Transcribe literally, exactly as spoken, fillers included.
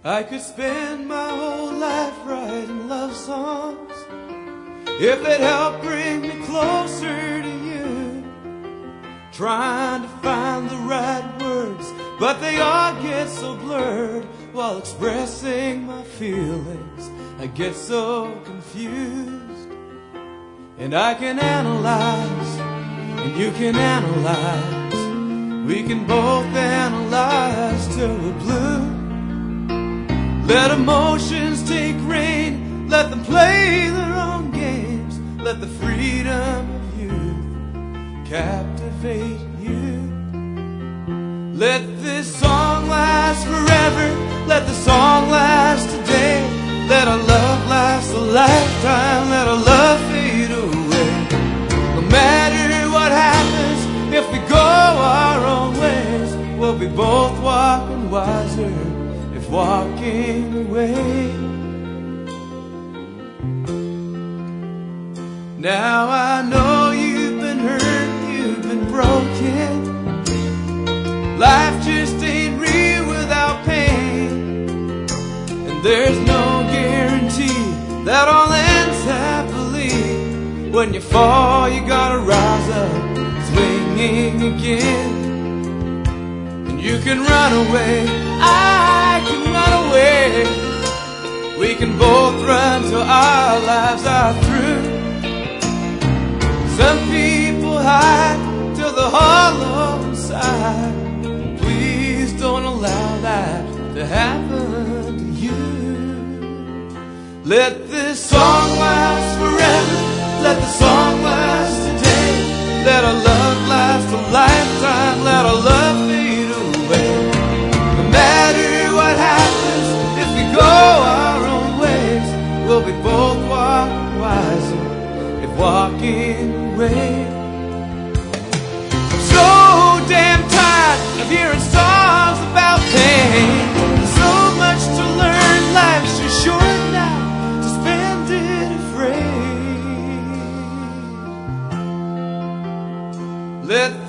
I could spend my whole life writing love songs if they'd help bring me closer to you. Trying to find the right words, but they all get so blurred. While expressing my feelings, I get so confused. And I can analyze, and you can analyze. We can both analyze till we're blue. Let emotions take reign, let them play their own games. Let the freedom of youth captivate you. Let this song last forever, let the song last today. Let our love last a lifetime, let our love fade away. No matter what happens, if we go our own ways, we'll be both walking wiser if walking away. Now I know you've been hurt, you've been broken. Life just ain't real without pain. And there's no guarantee that all ends happily. When you fall, you gotta rise up, swinging again. And you can run away, I can run away. We can both run till our lives are through. Some people hide till the hollow inside. Please don't allow that to happen to you. Let this song last forever, let the song last today. Let our love last a lifetime, let our love fade away. No matter what happens, if we go our own ways, we'll be both walking wiser if walking away. I'm so damn tired of hearing songs about pain. There's so much to learn, life's too short now to spend it afraid. Let